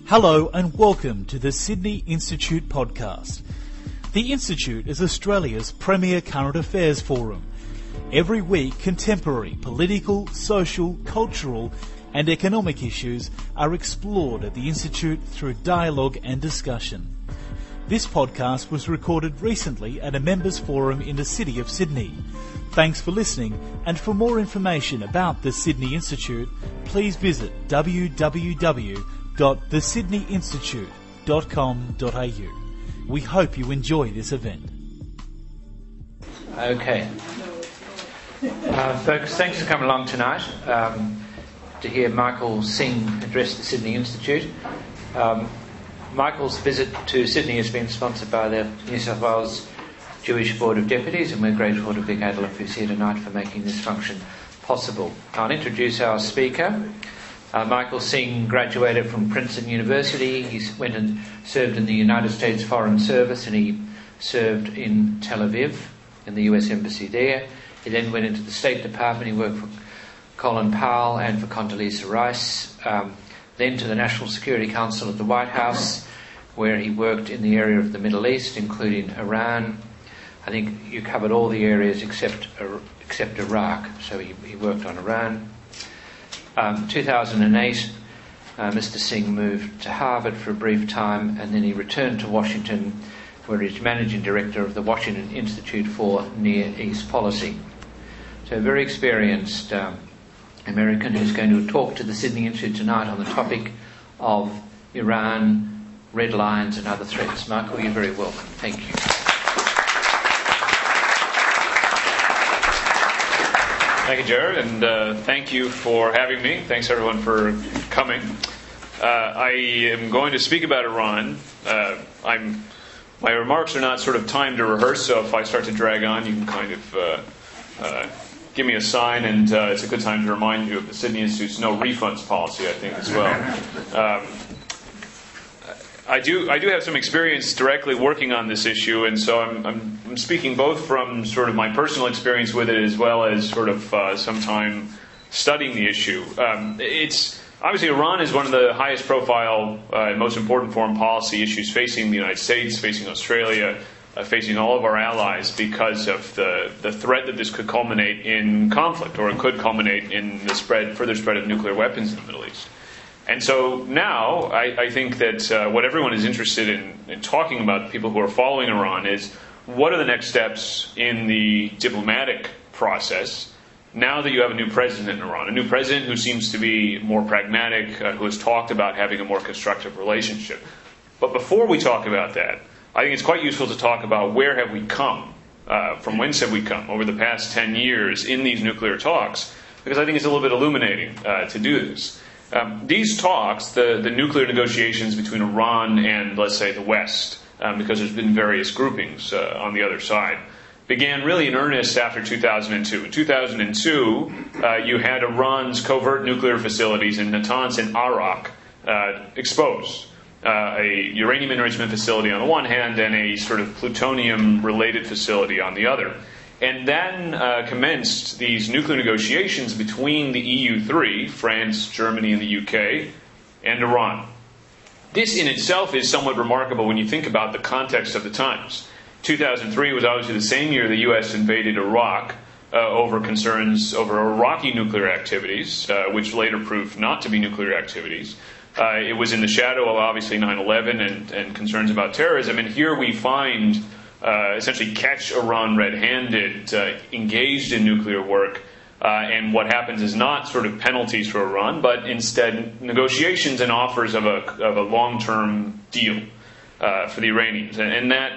Hello and welcome to the Sydney Institute podcast. The Institute is Australia's premier current affairs forum. Every week, contemporary political, social, cultural and economic issues are explored at the Institute through dialogue and discussion. This podcast was recorded recently at a members forum in the city of Sydney. Thanks for listening, and for more information about the Sydney Institute, please visit www.thesydneyinstitute.com.au. We hope you enjoy this event. Okay. Folks, thanks for coming along tonight to hear Michael Singh address the Sydney Institute. Michael's visit to Sydney has been sponsored by the New South Wales Jewish Board of Deputies, and we're grateful to Vic Adler, who's here tonight, for making this function possible. I'll introduce our speaker. Michael Singh graduated from Princeton University. He went and served in the United States Foreign Service, and he served in Tel Aviv, in the US Embassy there. He then went into the State Department. He worked for Colin Powell and for Condoleezza Rice. Then to the National Security Council at the White House, where he worked in the area of the Middle East, including Iran. I think you covered all the areas except Iraq, so he worked on Iran. 2008, Mr. Singh moved to Harvard for a brief time, and then he returned to Washington, where he's managing director of the Washington Institute for Near East Policy. So a very experienced American who's going to talk to the Sydney Institute tonight on the topic of Iran, red lines and other threats. Michael, you're very welcome. Thank you. Thank you, Jared, and thank you for having me. Thanks, everyone, for coming. I am going to speak about Iran. My remarks are not sort of timed to rehearse, so if I start to drag on, you can kind of give me a sign, and it's a good time to remind you of the Sydney Institute's no refunds policy, I think, as well. I do have some experience directly working on this issue, and so I'm speaking both from sort of my personal experience with it as well as sort of some time studying the issue. It's obviously Iran is one of the highest profile and most important foreign policy issues facing the United States, facing Australia, facing all of our allies, because of the threat that this could culminate in conflict, or it could culminate in the further spread of nuclear weapons in the Middle East. And so now I think that what everyone is interested in talking about, people who are following Iran, is what are the next steps in the diplomatic process now that you have a new president in Iran, a new president who seems to be more pragmatic, who has talked about having a more constructive relationship. But before we talk about that, I think it's quite useful to talk about where have we come, from whence have we come over the past 10 years in these nuclear talks, because I think it's a little bit illuminating to do this. These talks, the nuclear negotiations between Iran and, let's say, the West, because there's been various groupings on the other side, began really in earnest after 2002. In 2002, you had Iran's covert nuclear facilities in Natanz and Arak exposed. A uranium enrichment facility on the one hand and a sort of plutonium-related facility on the other. And then commenced these nuclear negotiations between the EU3, France, Germany, and the UK, and Iran. This in itself is somewhat remarkable when you think about the context of the times. 2003 was obviously the same year the US invaded Iraq over concerns over Iraqi nuclear activities, which later proved not to be nuclear activities. It was in the shadow of obviously 9/11 and concerns about terrorism, and here we find essentially catch Iran red-handed, engaged in nuclear work, and what happens is not sort of penalties for Iran, but instead negotiations and offers of a long-term deal for the Iranians. And that,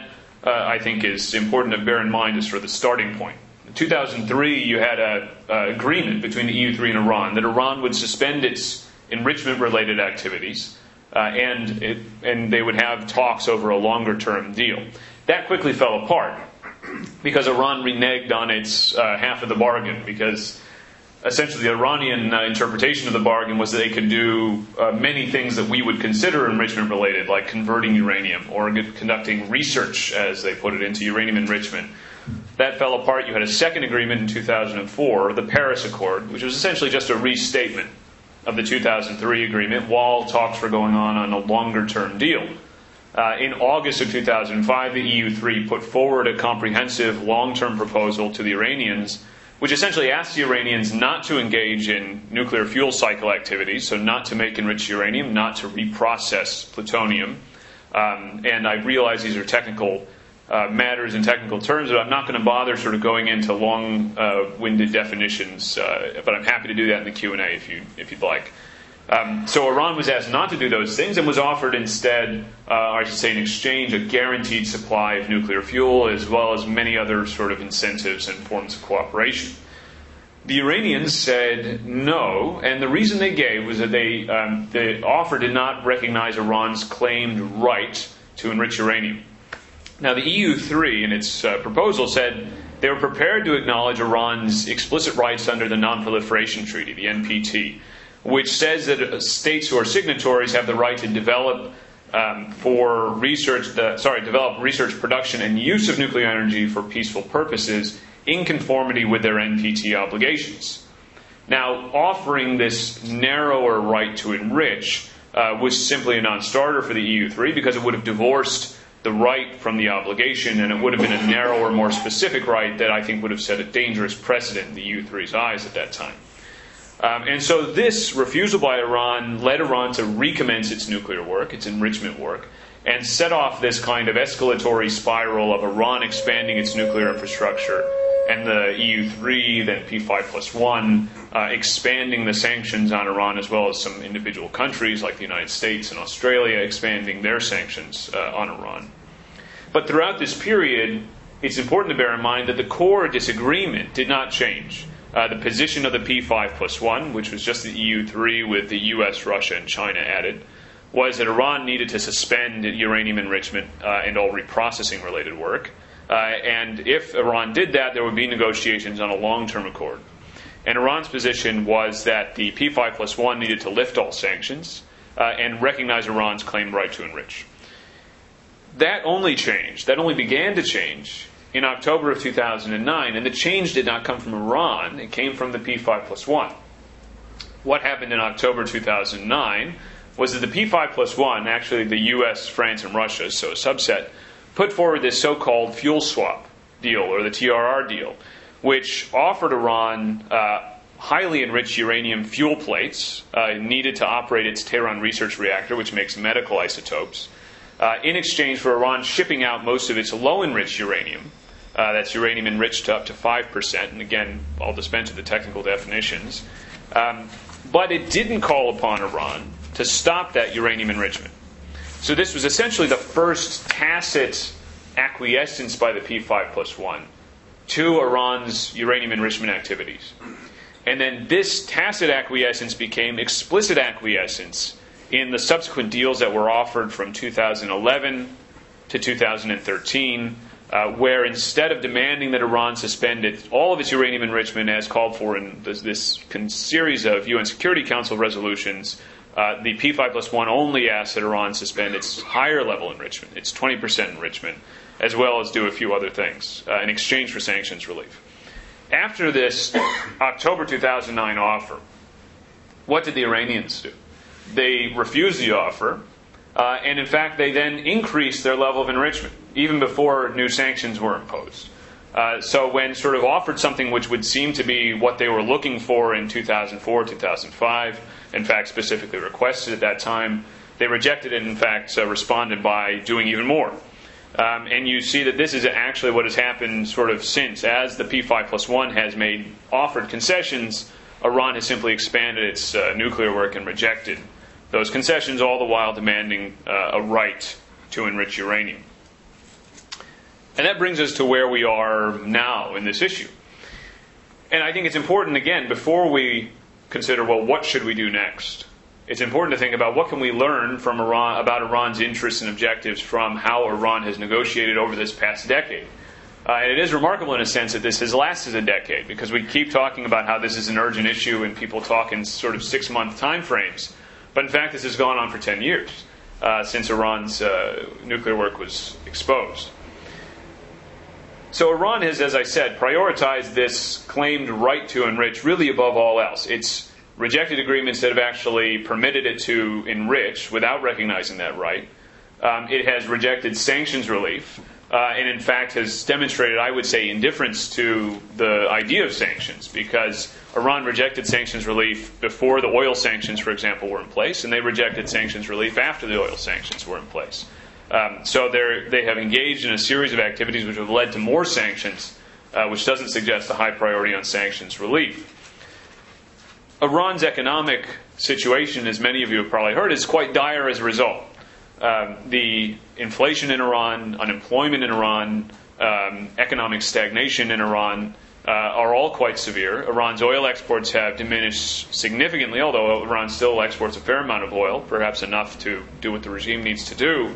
I think, is important to bear in mind as sort of the starting point. In 2003, you had an agreement between the EU3 and Iran that Iran would suspend its enrichment-related activities, and they would have talks over a longer-term deal. That quickly fell apart because Iran reneged on its half of the bargain, because essentially the Iranian interpretation of the bargain was that they could do many things that we would consider enrichment-related, like converting uranium or conducting research, as they put it, into uranium enrichment. That fell apart. You had a second agreement in 2004, the Paris Accord, which was essentially just a restatement of the 2003 agreement while talks were going on a longer-term deal. In August of 2005, the EU3 put forward a comprehensive long-term proposal to the Iranians, which essentially asked the Iranians not to engage in nuclear fuel cycle activities, so not to make enriched uranium, not to reprocess plutonium. And I realize these are technical matters and technical terms, but I'm not going to bother sort of going into long-winded definitions, but I'm happy to do that in the Q&A if you'd like. So Iran was asked not to do those things and was offered instead, or I should say in exchange, a guaranteed supply of nuclear fuel as well as many other sort of incentives and forms of cooperation. The Iranians said no, and the reason they gave was that the offer did not recognize Iran's claimed right to enrich uranium. Now, the EU3, in its proposal, said they were prepared to acknowledge Iran's explicit rights under the Non-Proliferation Treaty, the NPT, which says that states who are signatories have the right to develop research, production, and use of nuclear energy for peaceful purposes in conformity with their NPT obligations. Now, offering this narrower right to enrich was simply a non-starter for the EU3 because it would have divorced the right from the obligation, and it would have been a narrower, more specific right that I think would have set a dangerous precedent in the EU3's eyes at that time. And so this refusal by Iran led Iran to recommence its nuclear work, its enrichment work, and set off this kind of escalatory spiral of Iran expanding its nuclear infrastructure and the EU3, then P5+1, expanding the sanctions on Iran, as well as some individual countries like the United States and Australia expanding their sanctions on Iran. But throughout this period, it's important to bear in mind that the core disagreement did not change. The position of the P5+1, which was just the EU3 with the US, Russia, and China added, was that Iran needed to suspend uranium enrichment and all reprocessing-related work. And if Iran did that, there would be negotiations on a long-term accord. And Iran's position was that the P5+1 needed to lift all sanctions and recognize Iran's claimed right to enrich. That only began to change in October of 2009, and the change did not come from Iran, it came from the P5+1. What happened in October 2009 was that the P5+1, actually the US, France, and Russia, so a subset, put forward this so-called fuel swap deal, or the TRR deal, which offered Iran highly enriched uranium fuel plates needed to operate its Tehran research reactor, which makes medical isotopes, in exchange for Iran shipping out most of its low-enriched uranium. That's uranium enriched to up to 5%, and again, I'll dispense with the technical definitions. But it didn't call upon Iran to stop that uranium enrichment. So this was essentially the first tacit acquiescence by the P5+1 to Iran's uranium enrichment activities. And then this tacit acquiescence became explicit acquiescence in the subsequent deals that were offered from 2011 to 2013, where instead of demanding that Iran suspend all of its uranium enrichment as called for in this series of UN Security Council resolutions, the P5+1 only asked that Iran suspend its higher level enrichment, its 20% enrichment, as well as do a few other things in exchange for sanctions relief. After this October 2009 offer, what did the Iranians do? They refused the offer, and in fact they then increased their level of enrichment, even before new sanctions were imposed. So when sort of offered something which would seem to be what they were looking for in 2004, 2005, in fact specifically requested at that time, they rejected it and in fact responded by doing even more. And you see that this is actually what has happened sort of since. As the P5+1 has offered concessions, Iran has simply expanded its nuclear work and rejected those concessions, all the while demanding a right to enrich uranium. And that brings us to where we are now in this issue. And I think it's important, again, before we consider, well, what should we do next? It's important to think about what can we learn from Iran, about Iran's interests and objectives from how Iran has negotiated over this past decade. And it is remarkable in a sense that this has lasted a decade, because we keep talking about how this is an urgent issue and people talk in sort of 6-month time frames. But in fact, this has gone on for 10 years since Iran's nuclear work was exposed. So Iran has, as I said, prioritized this claimed right to enrich really above all else. It's rejected agreements that have actually permitted it to enrich without recognizing that right. It has rejected sanctions relief, and in fact has demonstrated, I would say, indifference to the idea of sanctions, because Iran rejected sanctions relief before the oil sanctions, for example, were in place, and they rejected sanctions relief after the oil sanctions were in place. So they have engaged in a series of activities which have led to more sanctions, which doesn't suggest a high priority on sanctions relief. Iran's economic situation, as many of you have probably heard, is quite dire as a result. The inflation in Iran, unemployment in Iran, economic stagnation in Iran are all quite severe. Iran's oil exports have diminished significantly, although Iran still exports a fair amount of oil, perhaps enough to do what the regime needs to do,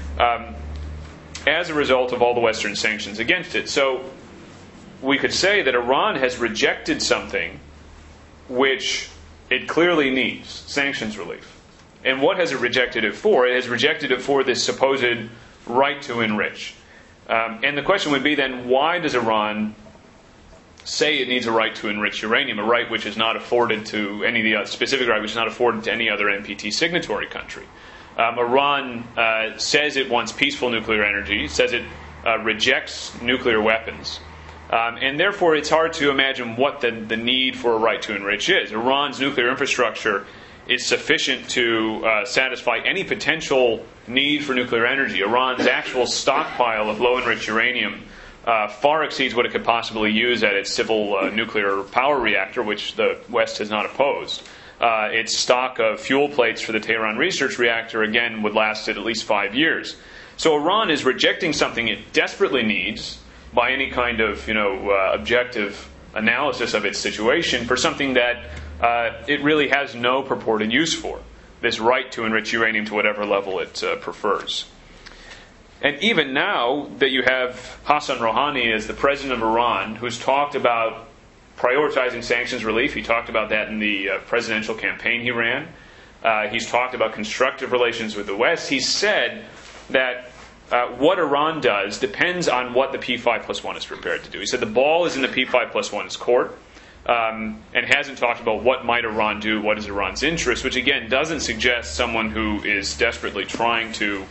as a result of all the Western sanctions against it. So we could say that Iran has rejected something which it clearly needs, sanctions relief. And what has it rejected it for? It has rejected it for this supposed right to enrich. And the question would be then, why does Iran say it needs a right to enrich uranium, a right which is not afforded to any of the specific right which is not afforded to any other NPT signatory country? Iran says it wants peaceful nuclear energy, says it rejects nuclear weapons. And therefore, it's hard to imagine what the need for a right to enrich is. Iran's nuclear infrastructure is sufficient to satisfy any potential need for nuclear energy. Iran's actual stockpile of low-enriched uranium far exceeds what it could possibly use at its civil nuclear power reactor, which the West has not opposed. Its stock of fuel plates for the Tehran research reactor, again, would last it at least 5 years. So Iran is rejecting something it desperately needs by any kind of objective analysis of its situation for something that it really has no purported use for, this right to enrich uranium to whatever level it prefers. And even now that you have Hassan Rouhani as the president of Iran, who's talked about prioritizing sanctions relief, he talked about that in the presidential campaign he ran. He's talked about constructive relations with the West. He said that what Iran does depends on what the P5+1 is prepared to do. He said the ball is in the P5+1's court, and hasn't talked about what might Iran do, what is Iran's interest, which again doesn't suggest someone who is desperately trying to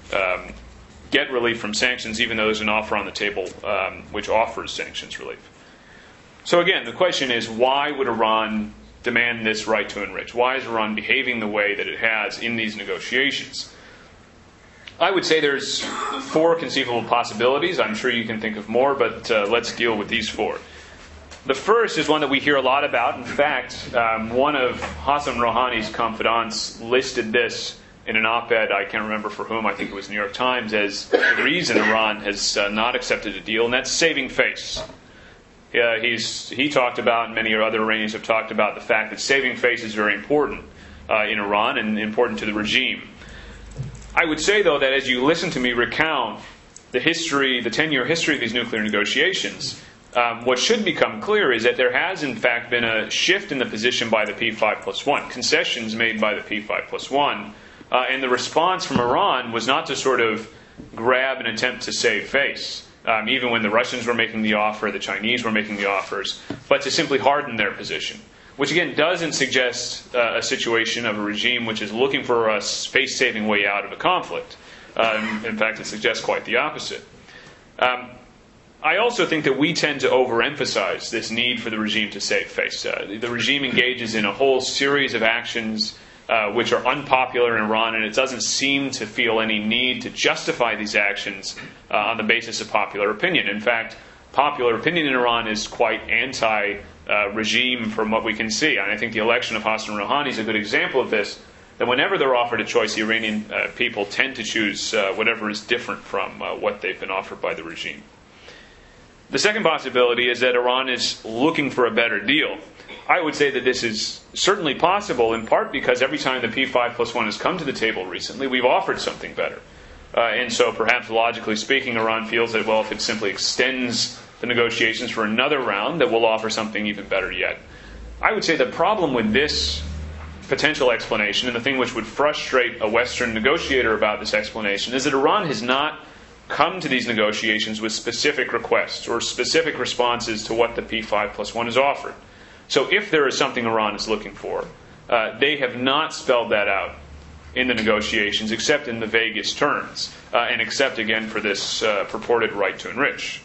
get relief from sanctions, even though there's an offer on the table which offers sanctions relief. So again, the question is, why would Iran demand this right to enrich? Why is Iran behaving the way that it has in these negotiations? I would say there's 4 conceivable possibilities. I'm sure you can think of more, but let's deal with these 4. The first is one that we hear a lot about. In fact, one of Hassan Rouhani's confidants listed this in an op-ed, I can't remember for whom, I think it was New York Times, as the reason Iran has not accepted a deal, and that's saving face. He talked about, and many other Iranians have talked about, the fact that saving face is very important in Iran and important to the regime. I would say, though, that as you listen to me recount the 10-year history of these nuclear negotiations, what should become clear is that there has, in fact, been a shift in the position by the P5+1, concessions made by the P5+1, and the response from Iran was not to sort of grab and attempt to save face, even when the Russians were making the offer, the Chinese were making the offers, but to simply harden their position, which again doesn't suggest a situation of a regime which is looking for a face-saving way out of a conflict. In fact, it suggests quite the opposite. I also think that we tend to overemphasize this need for the regime to save face. The regime engages in a whole series of actions which are unpopular in Iran, and it doesn't seem to feel any need to justify these actions on the basis of popular opinion. In fact, popular opinion in Iran is quite anti-regime from what we can see. And I think the election of Hassan Rouhani is a good example of this, that whenever they're offered a choice, the Iranian people tend to choose whatever is different from what they've been offered by the regime. The second possibility is that Iran is looking for a better deal. I would say that this is certainly possible, in part because every time the P5+1 has come to the table recently, we've offered something better. And so perhaps logically speaking, Iran feels that, well, if it simply extends the negotiations for another round, that we'll offer something even better yet. I would say the problem with this potential explanation, and the thing which would frustrate a Western negotiator about this explanation, is that Iran has not come to these negotiations with specific requests or specific responses to what the P5+1 has offered. So if there is something Iran is looking for, they have not spelled that out in the negotiations, except in the vaguest terms, and except, again, for this purported right to enrich.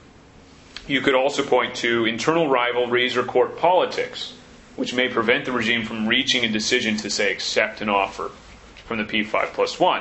You could also point to internal rivalries or court politics, which may prevent the regime from reaching a decision to, say, accept an offer from the P5+1.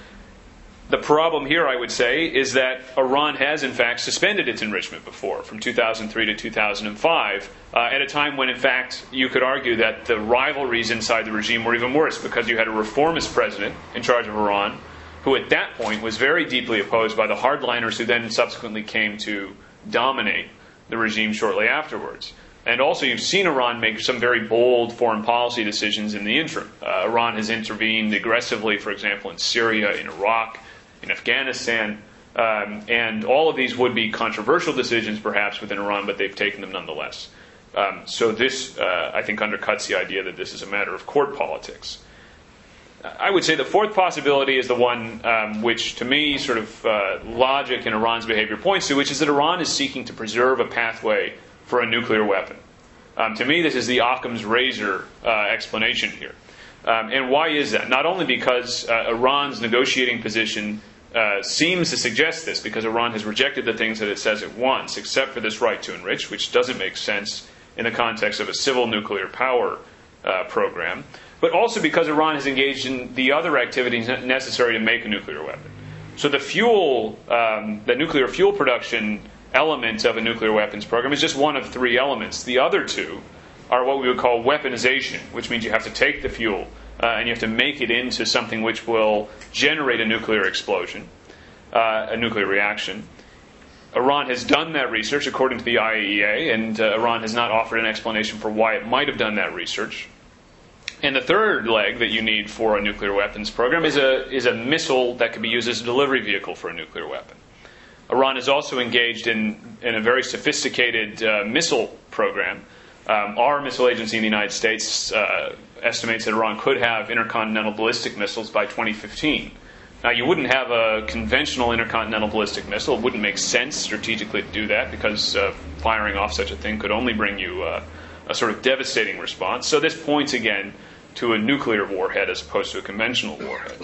The problem here, I would say, is that Iran has, in fact, suspended its enrichment before, from 2003 to 2005, at a time when, in fact, you could argue that the rivalries inside the regime were even worse, because you had a reformist president in charge of Iran, who at that point was very deeply opposed by the hardliners who then subsequently came to dominate the regime shortly afterwards. And also, you've seen Iran make some very bold foreign policy decisions in the interim. Iran has intervened aggressively, for example, in Syria, in Iraq, in Afghanistan, and all of these would be controversial decisions, perhaps, within Iran, but they've taken them nonetheless. So this, I think, undercuts the idea that this is a matter of court politics. I would say the fourth possibility is the one which, to me, sort of logic in Iran's behavior points to, which is that Iran is seeking to preserve a pathway for a nuclear weapon. To me, this is the Occam's razor explanation here. And why is that? Not only because Iran's negotiating position seems to suggest this, because Iran has rejected the things that it says it wants, except for this right to enrich, which doesn't make sense in the context of a civil nuclear power program, but also because Iran has engaged in the other activities necessary to make a nuclear weapon. So the fuel, the nuclear fuel production element of a nuclear weapons program is just one of three elements. The other two are what we would call weaponization, which means you have to take the fuel and you have to make it into something which will generate a nuclear explosion, a nuclear reaction. Iran has done that research according to the IAEA, and Iran has not offered an explanation for why it might have done that research. And the third leg that you need for a nuclear weapons program is a missile that can be used as a delivery vehicle for a nuclear weapon. Iran is also engaged in a very sophisticated missile program. Our missile agency in the United States estimates that Iran could have intercontinental ballistic missiles by 2015. Now, you wouldn't have a conventional intercontinental ballistic missile. It wouldn't make sense strategically to do that, because firing off such a thing could only bring you a sort of devastating response. So this points, again, to a nuclear warhead as opposed to a conventional warhead.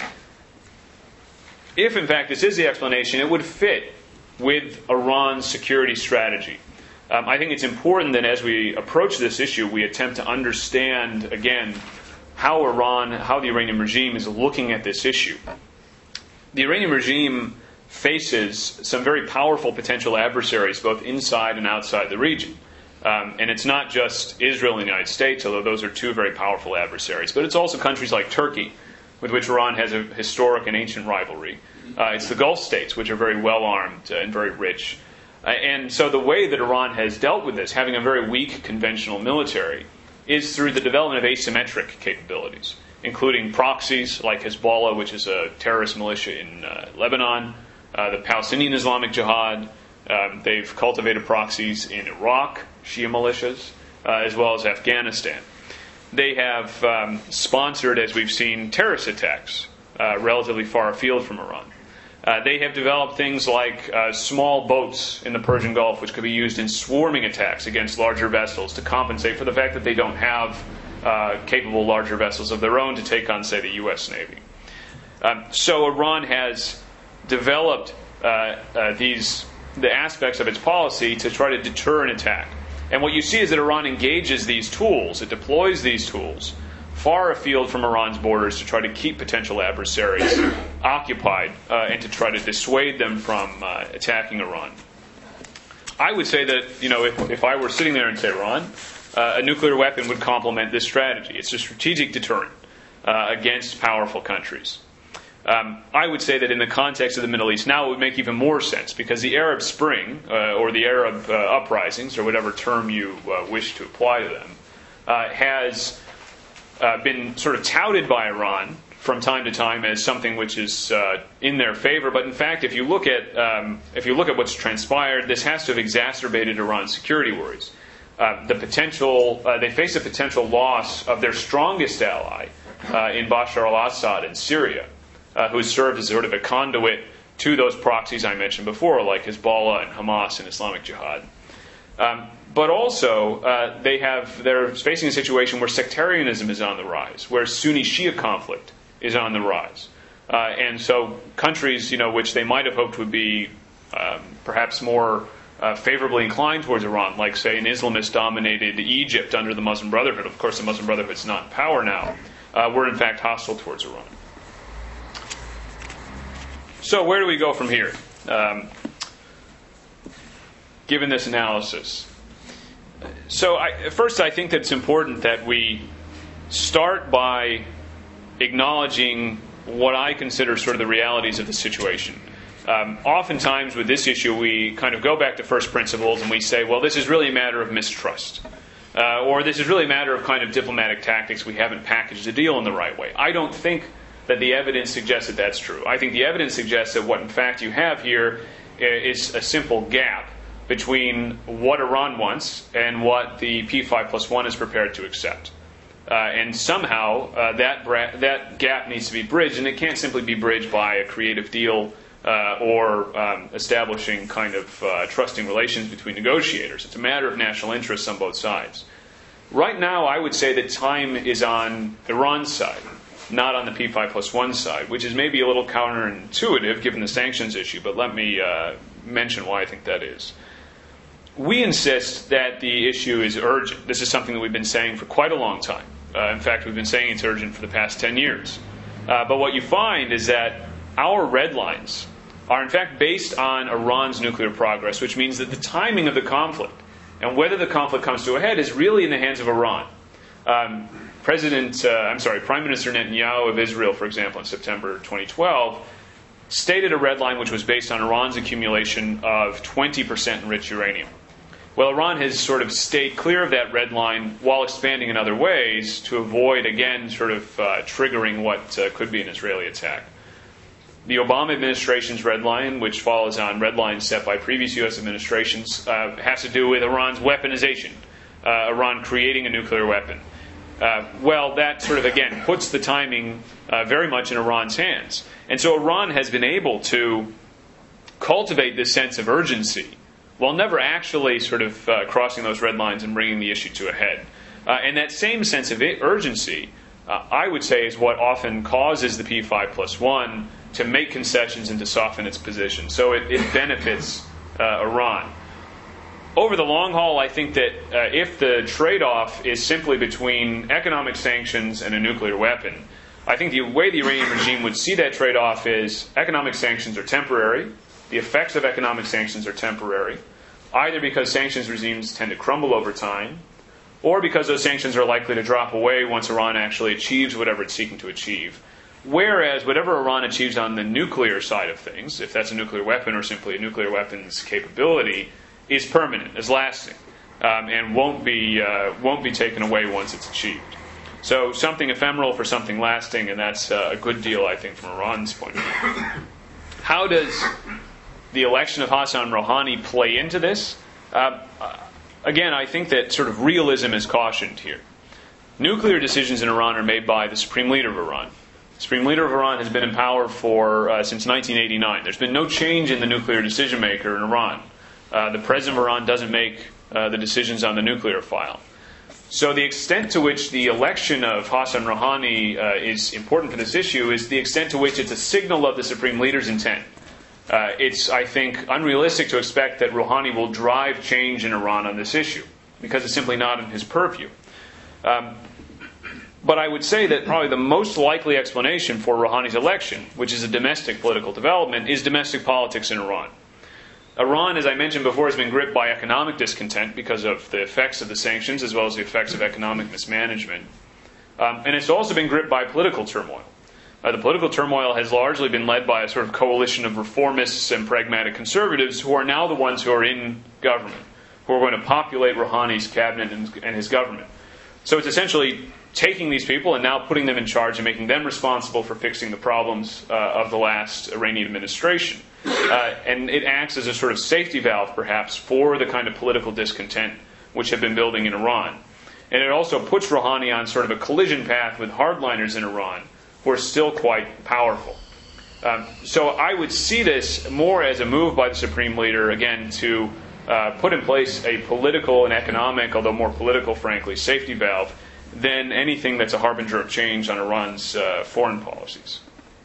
If, in fact, this is the explanation, it would fit with Iran's security strategy. I think it's important that as we approach this issue, we attempt to understand, again, how the Iranian regime is looking at this issue. The Iranian regime faces some very powerful potential adversaries, both inside and outside the region. And it's not just Israel and the United States, although those are two very powerful adversaries, but it's also countries like Turkey, with which Iran has a historic and ancient rivalry. It's the Gulf states, which are very well-armed and very rich. And so the way that Iran has dealt with this, having a very weak conventional military, is through the development of asymmetric capabilities, including proxies like Hezbollah, which is a terrorist militia in Lebanon, the Palestinian Islamic Jihad. They've cultivated proxies in Iraq, Shia militias, as well as Afghanistan. They have sponsored, as we've seen, terrorist attacks relatively far afield from Iran. They have developed things like small boats in the Persian Gulf, which could be used in swarming attacks against larger vessels to compensate for the fact that they don't have capable larger vessels of their own to take on, say, the U.S. Navy. So Iran has developed the aspects of its policy to try to deter an attack. And what you see is that Iran engages these tools, it deploys these tools far afield from Iran's borders to try to keep potential adversaries occupied and to try to dissuade them from attacking Iran. I would say that, if I were sitting there in Tehran, a nuclear weapon would complement this strategy. It's a strategic deterrent against powerful countries. I would say that in the context of the Middle East now, it would make even more sense, because the Arab Spring, or the Arab uprisings, or whatever term you wish to apply to them, has been sort of touted by Iran from time to time as something which is in their favor. But in fact, if you look at what's transpired, this has to have exacerbated Iran's security worries. They face a potential loss of their strongest ally in Bashar al-Assad in Syria, who has served as sort of a conduit to those proxies I mentioned before, like Hezbollah and Hamas and Islamic Jihad. But also, they're facing a situation where sectarianism is on the rise, where Sunni-Shia conflict is on the rise. And so countries, which they might have hoped would be perhaps more favorably inclined towards Iran, like, say, an Islamist-dominated Egypt under the Muslim Brotherhood — of course, the Muslim Brotherhood's not in power now — were in fact hostile towards Iran. So where do we go from here, given this analysis? So first, I think that it's important that we start by acknowledging what I consider sort of the realities of the situation. Oftentimes with this issue, we kind of go back to first principles and we say, well, this is really a matter of mistrust. Or this is really a matter of kind of diplomatic tactics. We haven't packaged the deal in the right way. I don't think that the evidence suggests that that's true. I think the evidence suggests that what in fact you have here is a simple gap between what Iran wants and what the P5+1 is prepared to accept. And somehow that gap needs to be bridged, and it can't simply be bridged by a creative deal or establishing kind of trusting relations between negotiators. It's a matter of national interests on both sides. Right now, I would say that time is on Iran's side, not on the P5+1 side, which is maybe a little counterintuitive given the sanctions issue, but let me mention why I think that is. We insist that the issue is urgent. This is something that we've been saying for quite a long time. In fact, we've been saying it's urgent for the past 10 years. But what you find is that our red lines are in fact based on Iran's nuclear progress, which means that the timing of the conflict and whether the conflict comes to a head is really in the hands of Iran. Prime Minister Netanyahu of Israel, for example, in September 2012, stated a red line which was based on Iran's accumulation of 20% enriched uranium. Well, Iran has sort of stayed clear of that red line while expanding in other ways to avoid, again, sort of triggering what could be an Israeli attack. The Obama administration's red line, which follows on red lines set by previous U.S. administrations, has to do with Iran's weaponization, Iran creating a nuclear weapon. Well, that sort of, again, puts the timing very much in Iran's hands. And so Iran has been able to cultivate this sense of urgency while never actually sort of crossing those red lines and bringing the issue to a head. And that same sense of urgency, I would say, is what often causes the P5+1 to make concessions and to soften its position. So it benefits Iran. Over the long haul, I think that if the trade-off is simply between economic sanctions and a nuclear weapon, I think the way the Iranian regime would see that trade-off is economic sanctions are temporary. The effects of economic sanctions are temporary, either because sanctions regimes tend to crumble over time, or because those sanctions are likely to drop away once Iran actually achieves whatever it's seeking to achieve. Whereas whatever Iran achieves on the nuclear side of things, if that's a nuclear weapon or simply a nuclear weapons capability, is permanent, is lasting, and won't be taken away once it's achieved. So something ephemeral for something lasting, and that's a good deal, I think, from Iran's point of view. How does the election of Hassan Rouhani play into this? Again, I think that sort of realism is cautioned here. Nuclear decisions in Iran are made by the Supreme Leader of Iran. The Supreme Leader of Iran has been in power since 1989. There's been no change in the nuclear decision maker in Iran. The President of Iran doesn't make the decisions on the nuclear file. So the extent to which the election of Hassan Rouhani is important for this issue is the extent to which it's a signal of the Supreme Leader's intent. It's, I think, unrealistic to expect that Rouhani will drive change in Iran on this issue, because it's simply not in his purview. But I would say that probably the most likely explanation for Rouhani's election, which is a domestic political development, is domestic politics in Iran. Iran, as I mentioned before, has been gripped by economic discontent because of the effects of the sanctions as well as the effects of economic mismanagement. And it's also been gripped by political turmoil. The political turmoil has largely been led by a sort of coalition of reformists and pragmatic conservatives who are now the ones who are in government, who are going to populate Rouhani's cabinet and his government. So it's essentially taking these people and now putting them in charge and making them responsible for fixing the problems of the last Iranian administration. And it acts as a sort of safety valve, perhaps, for the kind of political discontent which had been building in Iran. And it also puts Rouhani on sort of a collision path with hardliners in Iran, who are still quite powerful. So I would see this more as a move by the Supreme Leader, again, to put in place a political and economic, although more political, frankly, safety valve than anything that's a harbinger of change on Iran's foreign policies.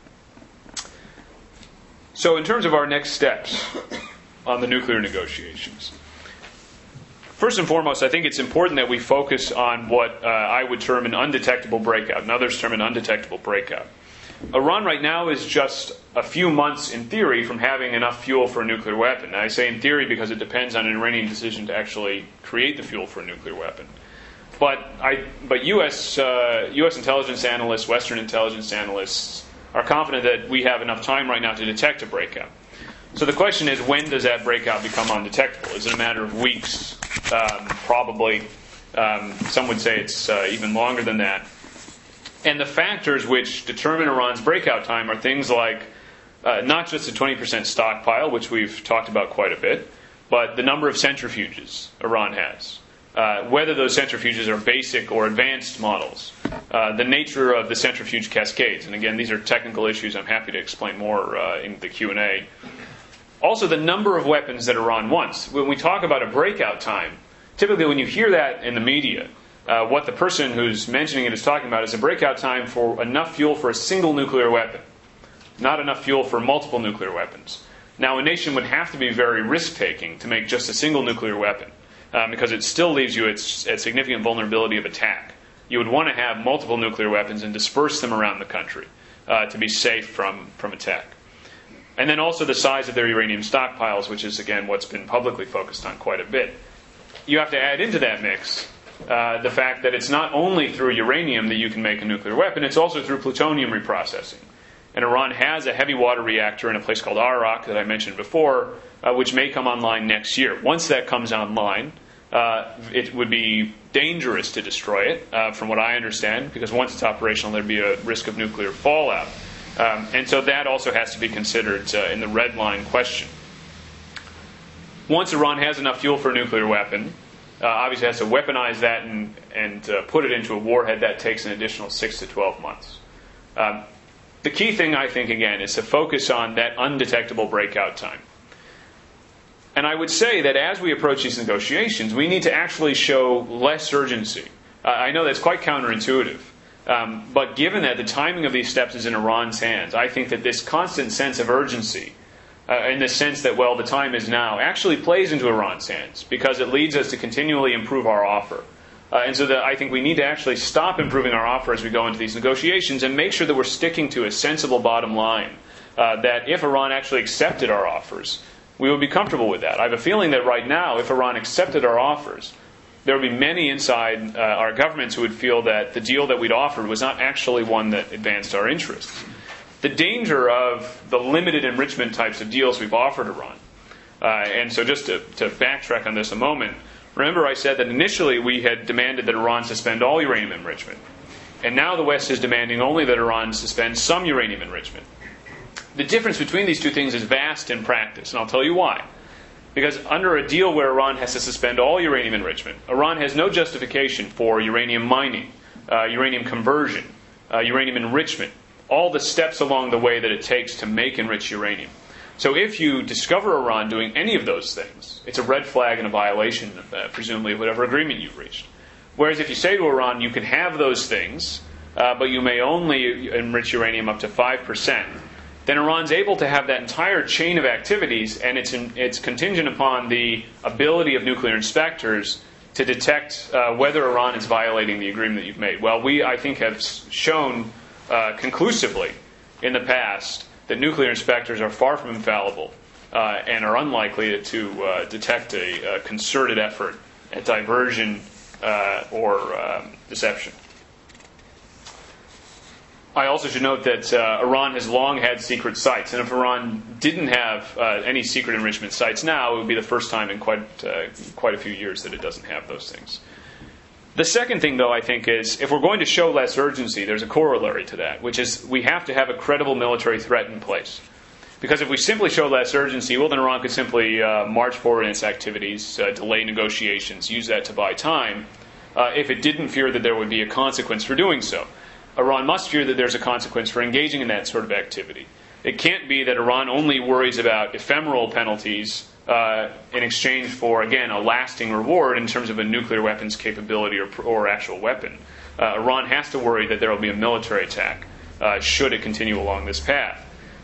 So in terms of our next steps on the nuclear negotiations, first and foremost, I think it's important that we focus on what I would term an undetectable breakout, and others term an undetectable breakout. Iran right now is just a few months, in theory, from having enough fuel for a nuclear weapon. Now, I say in theory because it depends on an Iranian decision to actually create the fuel for a nuclear weapon. But U.S. intelligence analysts, Western intelligence analysts, are confident that we have enough time right now to detect a breakout. So the question is, when does that breakout become undetectable? Is it a matter of weeks? Probably. Some would say it's even longer than that. And the factors which determine Iran's breakout time are things like not just a 20% stockpile, which we've talked about quite a bit, but the number of centrifuges Iran has. Whether those centrifuges are basic or advanced models, the nature of the centrifuge cascades, and again, these are technical issues. I'm happy to explain more in the Q&A. Also, the number of weapons that Iran wants. When we talk about a breakout time, typically when you hear that in the media, what the person who's mentioning it is talking about is a breakout time for enough fuel for a single nuclear weapon, not enough fuel for multiple nuclear weapons. Now, a nation would have to be very risk-taking to make just a single nuclear weapon. Because it still leaves you at significant vulnerability of attack. You would want to have multiple nuclear weapons and disperse them around the country to be safe from attack. And then also the size of their uranium stockpiles, which is, again, what's been publicly focused on quite a bit. You have to add into that mix the fact that it's not only through uranium that you can make a nuclear weapon, it's also through plutonium reprocessing. And Iran has a heavy water reactor in a place called Arak that I mentioned before, which may come online next year. Once that comes online, it would be dangerous to destroy it, from what I understand, because once it's operational, there'd be a risk of nuclear fallout. And so that also has to be considered in the red line question. Once Iran has enough fuel for a nuclear weapon, obviously it has to weaponize that and put it into a warhead. That takes an additional 6 to 12 months. The key thing, I think, again, is to focus on that undetectable breakout time. And I would say that as we approach these negotiations, we need to actually show less urgency. I know that's quite counterintuitive. But given that the timing of these steps is in Iran's hands, I think that this constant sense of urgency, in the sense that, well, the time is now, actually plays into Iran's hands, because it leads us to continually improve our offer. And so I think we need to actually stop improving our offer as we go into these negotiations and make sure that we're sticking to a sensible bottom line, that if Iran actually accepted our offers, we would be comfortable with that. I have a feeling that right now, if Iran accepted our offers, there would be many inside our governments who would feel that the deal that we'd offered was not actually one that advanced our interests. The danger of the limited enrichment types of deals we've offered Iran, and so just to backtrack on this a moment, remember I said that initially we had demanded that Iran suspend all uranium enrichment. And now the West is demanding only that Iran suspend some uranium enrichment. The difference between these two things is vast in practice, and I'll tell you why. Because under a deal where Iran has to suspend all uranium enrichment, Iran has no justification for uranium mining, uranium conversion, uranium enrichment, all the steps along the way that it takes to make enriched uranium. So if you discover Iran doing any of those things, it's a red flag and a violation, presumably, of whatever agreement you've reached. Whereas if you say to Iran, you can have those things, but you may only enrich uranium up to 5%, then Iran's able to have that entire chain of activities, and it's contingent upon the ability of nuclear inspectors to detect whether Iran is violating the agreement that you've made. Well, we, I think, have shown conclusively in the past that nuclear inspectors are far from infallible and are unlikely to detect a concerted effort at diversion or deception. I also should note that Iran has long had secret sites, and if Iran didn't have any secret enrichment sites now, it would be the first time in quite a few years that it doesn't have those things. The second thing, though, I think is, if we're going to show less urgency, there's a corollary to that, which is we have to have a credible military threat in place. Because if we simply show less urgency, well, then Iran could simply march forward in its activities, delay negotiations, use that to buy time, if it didn't fear that there would be a consequence for doing so. Iran must fear that there's a consequence for engaging in that sort of activity. It can't be that Iran only worries about ephemeral penalties in exchange for, again, a lasting reward in terms of a nuclear weapons capability or actual weapon. Iran has to worry that there will be a military attack should it continue along this path.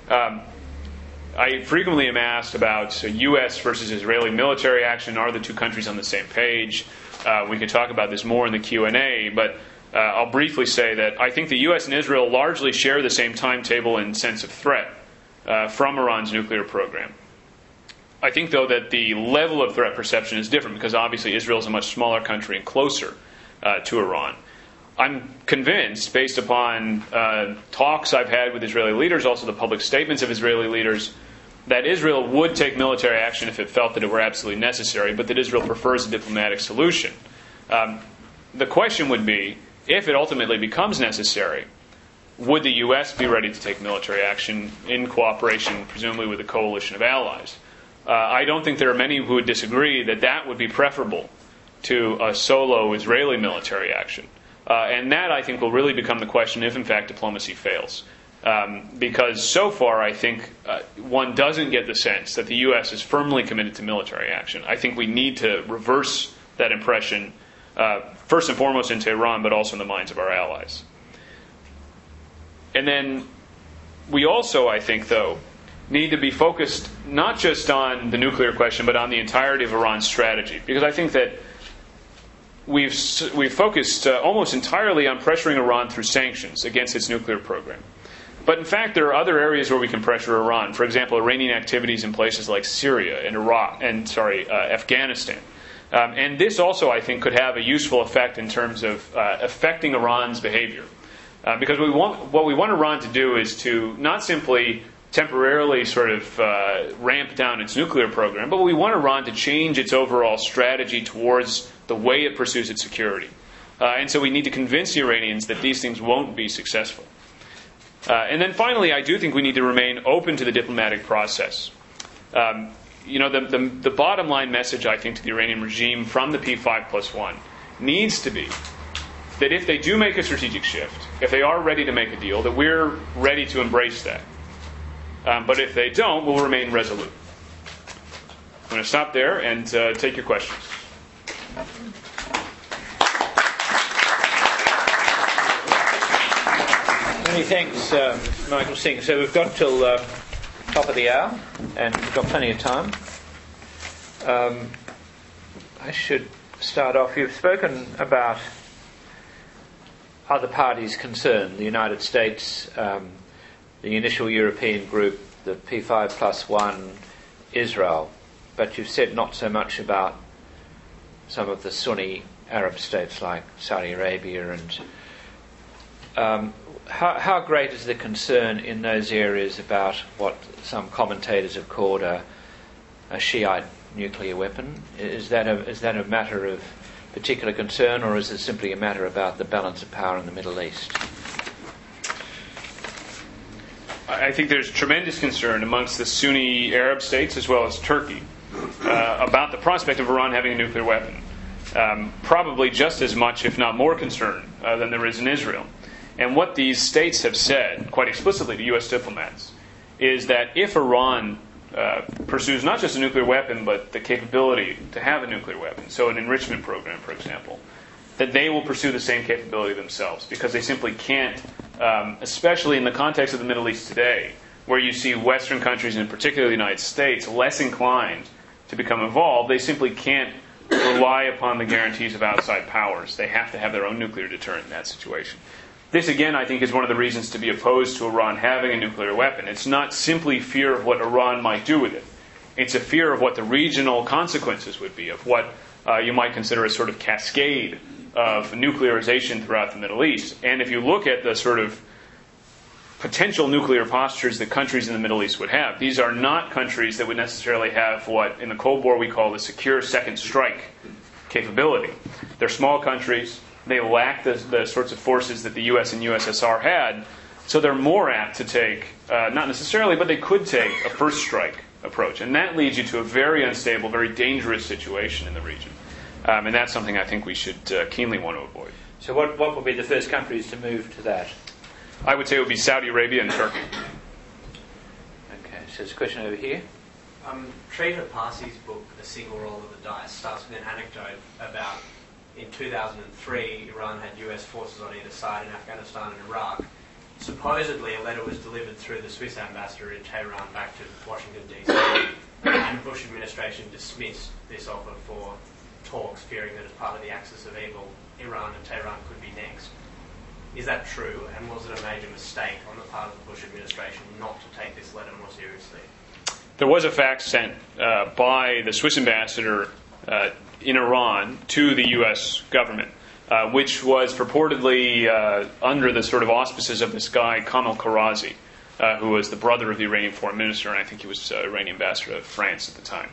I frequently am asked about U.S. versus Israeli military action. Are the two countries on the same page? We could talk about this more in the Q&A, but I'll briefly say that I think the U.S. and Israel largely share the same timetable and sense of threat from Iran's nuclear program. I think, though, that the level of threat perception is different because obviously Israel is a much smaller country and closer to Iran. I'm convinced, based upon talks I've had with Israeli leaders, also the public statements of Israeli leaders, that Israel would take military action if it felt that it were absolutely necessary, but that Israel prefers a diplomatic solution. The question would be, if it ultimately becomes necessary, would the U.S. be ready to take military action in cooperation, presumably with a coalition of allies? I don't think there are many who would disagree that that would be preferable to a solo Israeli military action. And that, I think, will really become the question if, in fact, diplomacy fails. Because so far, I think one doesn't get the sense that the U.S. is firmly committed to military action. I think we need to reverse that impression, first and foremost in Tehran, but also in the minds of our allies. And then we also, I think, though, need to be focused not just on the nuclear question, but on the entirety of Iran's strategy. Because I think that we've focused almost entirely on pressuring Iran through sanctions against its nuclear program. But in fact, there are other areas where we can pressure Iran. For example, Iranian activities in places like Syria and Afghanistan. And this also, I think, could have a useful effect in terms of affecting Iran's behavior. Because what we want Iran to do is to not simply temporarily sort of ramp down its nuclear program, but we want Iran to change its overall strategy towards the way it pursues its security. And so we need to convince the Iranians that these things won't be successful. And then finally, I do think we need to remain open to the diplomatic process. The bottom line message, I think, to the Iranian regime from the P5+1 needs to be that if they do make a strategic shift, if they are ready to make a deal, that we're ready to embrace that. But if they don't, we'll remain resolute. I'm going to stop there and take your questions. Many thanks, Michael Singh. So we've got till top of the hour, and we've got plenty of time. I should start off. You've spoken about other parties concerned, the United States, the initial European group, the P5+1, Israel, but you've said not so much about some of the Sunni Arab states like Saudi Arabia and how great is the concern in those areas about what some commentators have called a Shiite nuclear weapon? Is that a matter of particular concern, or is it simply a matter about the balance of power in the Middle East? I think there's tremendous concern amongst the Sunni Arab states as well as Turkey about the prospect of Iran having a nuclear weapon. Probably just as much, if not more, concern than there is in Israel. And what these states have said, quite explicitly to U.S. diplomats, is that if Iran pursues not just a nuclear weapon, but the capability to have a nuclear weapon, so an enrichment program, for example, that they will pursue the same capability themselves, because they simply can't, especially in the context of the Middle East today, where you see Western countries, and in particular the United States, less inclined to become involved. They simply can't rely upon the guarantees of outside powers. They have to have their own nuclear deterrent in that situation. This, again, I think is one of the reasons to be opposed to Iran having a nuclear weapon. It's not simply fear of what Iran might do with it. It's a fear of what the regional consequences would be, of what you might consider a sort of cascade of nuclearization throughout the Middle East. And if you look at the sort of potential nuclear postures that countries in the Middle East would have, these are not countries that would necessarily have what in the Cold War we call the secure second strike capability. They're small countries. They lack the sorts of forces that the U.S. and USSR had, so they're more apt to take, not necessarily, but they could take a first strike approach. And that leads you to a very unstable, very dangerous situation in the region. And that's something I think we should keenly want to avoid. So what would be the first countries to move to that? I would say it would be Saudi Arabia and Turkey. Okay, so there's a question over here. Trita Parsi's book, A Single Roll of the Dice, starts with an anecdote about in 2003, Iran had US forces on either side in Afghanistan and Iraq. Supposedly, a letter was delivered through the Swiss ambassador in Tehran back to Washington, D.C., and the Bush administration dismissed this offer for talks, fearing that as part of the axis of evil, Iran and Tehran could be next. Is that true, and was it a major mistake on the part of the Bush administration not to take this letter more seriously? There was a fax sent by the Swiss ambassador in Iran to the U.S. government, which was purportedly under the sort of auspices of this guy, Kamel Karazi, who was the brother of the Iranian foreign minister, and I think he was Iranian ambassador to France at the time.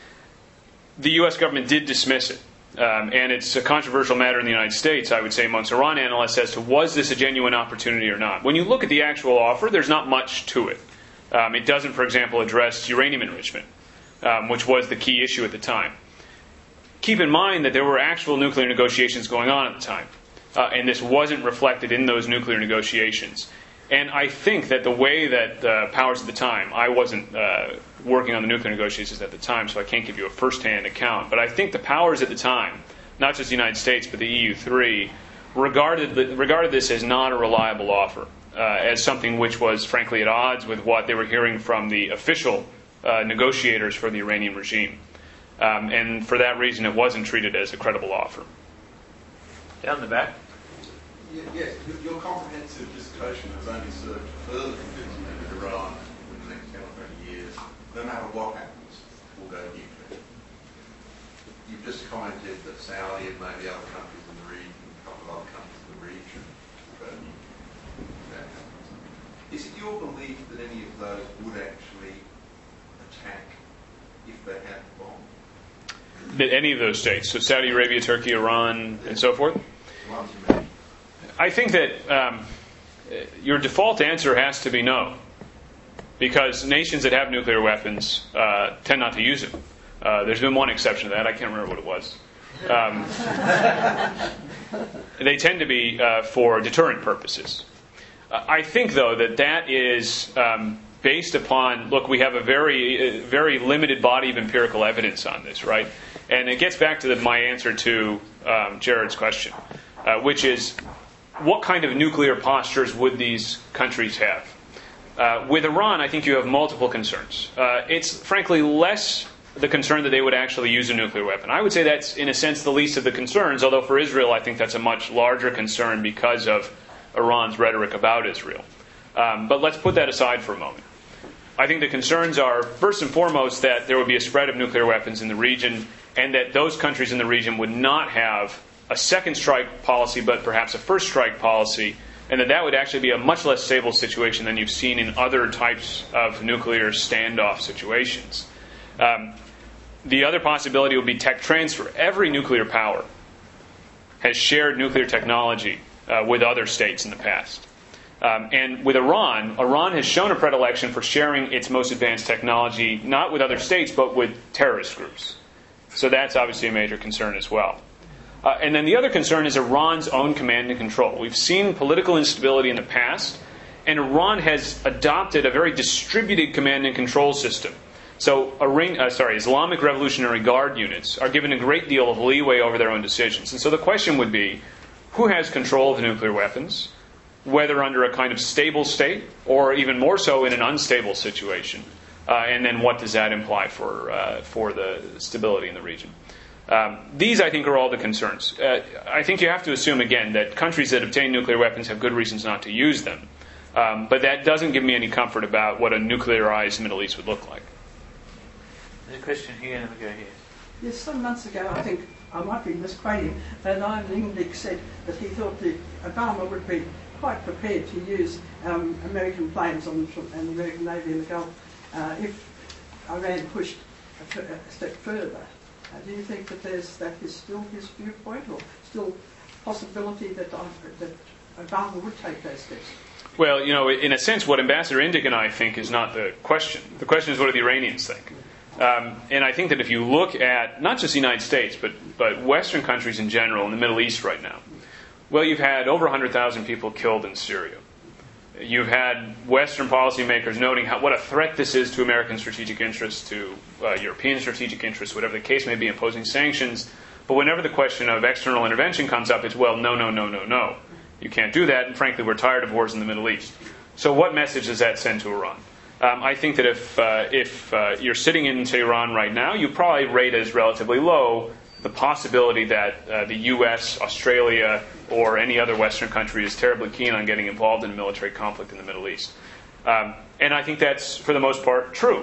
The U.S. government did dismiss it, and it's a controversial matter in the United States, I would say, amongst Iran analysts as to was this a genuine opportunity or not. When you look at the actual offer, there's not much to it. It doesn't, for example, address uranium enrichment, which was the key issue at the time. Keep in mind that there were actual nuclear negotiations going on at the time, and this wasn't reflected in those nuclear negotiations. And I think that the way that the powers at the time, I wasn't working on the nuclear negotiations at the time, so I can't give you a first-hand account, but I think the powers at the time, not just the United States, but the EU3, regarded this as not a reliable offer, as something which was, frankly, at odds with what they were hearing from the official negotiators for the Iranian regime. And for that reason, it wasn't treated as a credible offer. Down the back. Yes, your comprehensive discussion has only served to further convince me that Iran, in the next 10 or 20 years, no matter what happens, will go nuclear. You've just commented that Saudi and maybe other countries in the region, a couple of other countries in the region, will go nuclear. Is it your belief that any of those would actually attack if they had the bomb? That any of those states, so Saudi Arabia, Turkey, Iran, and so forth? Ones you mentioned. I think that your default answer has to be no, because nations that have nuclear weapons tend not to use them. There's been one exception to that. I can't remember what it was. They tend to be for deterrent purposes. I think, though, that is based upon, look, we have a very limited body of empirical evidence on this, right? And it gets back to my answer to Jared's question, which is, what kind of nuclear postures would these countries have? With Iran, I think you have multiple concerns. It's frankly less the concern that they would actually use a nuclear weapon. I would say that's, in a sense, the least of the concerns, although for Israel, I think that's a much larger concern because of Iran's rhetoric about Israel. But let's put that aside for a moment. I think the concerns are, first and foremost, that there would be a spread of nuclear weapons in the region, and that those countries in the region would not have a second strike policy, but perhaps a first strike policy, and that would actually be a much less stable situation than you've seen in other types of nuclear standoff situations. The other possibility would be tech transfer. Every nuclear power has shared nuclear technology with other states in the past. And with Iran has shown a predilection for sharing its most advanced technology, not with other states, but with terrorist groups. So that's obviously a major concern as well. And then the other concern is Iran's own command and control. We've seen political instability in the past, and Iran has adopted a very distributed command and control system. So Islamic Revolutionary Guard units are given a great deal of leeway over their own decisions. And so the question would be, who has control of the nuclear weapons, whether under a kind of stable state or even more so in an unstable situation? And then what does that imply for the stability in the region? These, I think, are all the concerns. I think you have to assume, again, that countries that obtain nuclear weapons have good reasons not to use them. But that doesn't give me any comfort about what a nuclearized Middle East would look like. There's a question here, and then we go here. Yes, some months ago, I think, I might be misquoting, Niall Englich said that he thought that Obama would be quite prepared to use American planes and the American Navy in the Gulf if Iran pushed a step further. Do you think that that is still his viewpoint, or still possibility that Obama would take those steps? Well, in a sense, what Ambassador Indyk and I think is not the question. The question is, what do the Iranians think? And I think that if you look at not just the United States, but Western countries in general in the Middle East right now, well, you've had over 100,000 people killed in Syria. You've had Western policymakers noting what a threat this is to American strategic interests, to European strategic interests, whatever the case may be, imposing sanctions. But whenever the question of external intervention comes up, it's, well, no, no, no, no, no. You can't do that, and frankly, we're tired of wars in the Middle East. So what message does that send to Iran? I think that if you're sitting in Tehran right now, you probably rate as relatively low the possibility that the U.S., Australia, or any other Western country is terribly keen on getting involved in a military conflict in the Middle East. And I think that's, for the most part, true.